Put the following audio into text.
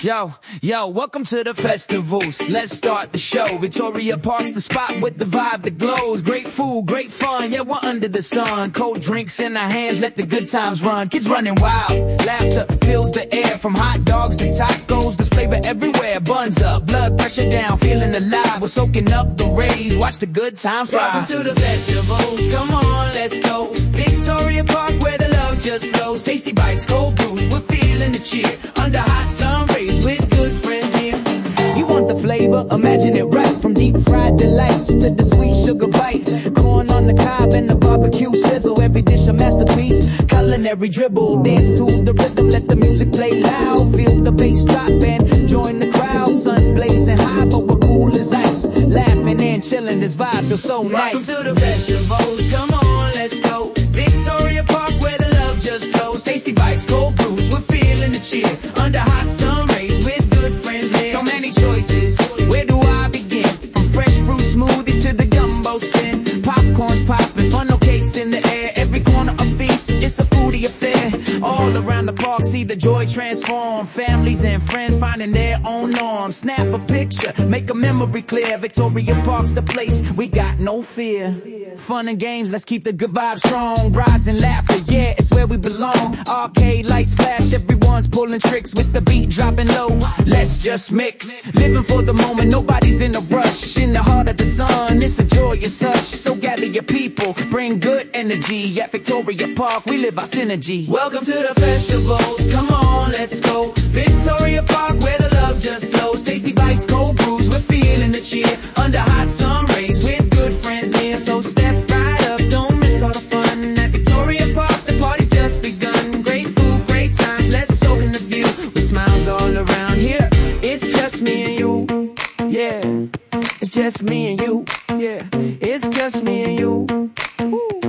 Yo, welcome to the festivals. Let's start the show. Victoria Park's the spot with the vibe that glows. Great food, great fun, yeah, we're under the sun. Cold drinks in our hands, let the good times run. Kids running wild, laughter fills the air. From hot dogs to tacos, there's flavor everywhere. Buns up, blood pressure down, feeling alive. We're soaking up the rays, watch the good times fly. Welcome to the festivals, come on, let's go. Victoria Park where the love just flows. Tasty bites, cold brews, we're feeling the cheer. Under hot sun rays with good friends near. You want the flavor? Imagine it right. From deep fried delights to the sweet sugar bite. Corn on the cob and the barbecue sizzle. Every dish a masterpiece. Culinary dribble. Dance to the rhythm. Let the music play loud. Feel the bass drop and join the crowd. Sun's blazing high, but we're cool as ice. Laughing and chilling. This vibe feels so nice. Welcome to the festivals. Come on, let's go. Victoria Park where the love just flows. Tasty bites, cold brews. We're feeling the cheer. Under hot sun rays with good friends there. So many choices, where do I begin? From fresh fruit smoothies to the gumbo spin. Popcorn's popping, funnel cakes in the air. Every corner a feast, it's a foodie affair. All around the park, see the joy transform. Families and friends finding their own norm. Snap a picture, make a memory clear. Victoria Park's the place, we got no fear. Fun and games, let's keep the good vibes strong. Rides and laughter, yeah, it's where we belong. Arcade lights flash, everyone's pulling tricks with the beat dropping low. Let's just mix, living for the moment, nobody's in a rush. In the heart of the sun, it's a joyous hush. So gather your people, bring good energy. At Victoria Park, we live our synergy. Welcome to the festivals, come on, let's go. Victoria Park, where the love just flows. Tasty bites, cold brews, we're feeling the cheer. Under hot sun rays with good friends near. So step right up, don't miss all the fun. At Victoria Park, the party's just begun. Great food, great times, let's soak in the view. With smiles all around here, it's just me and you. Yeah, it's just me and you. Yeah, it's just me and you. Woo.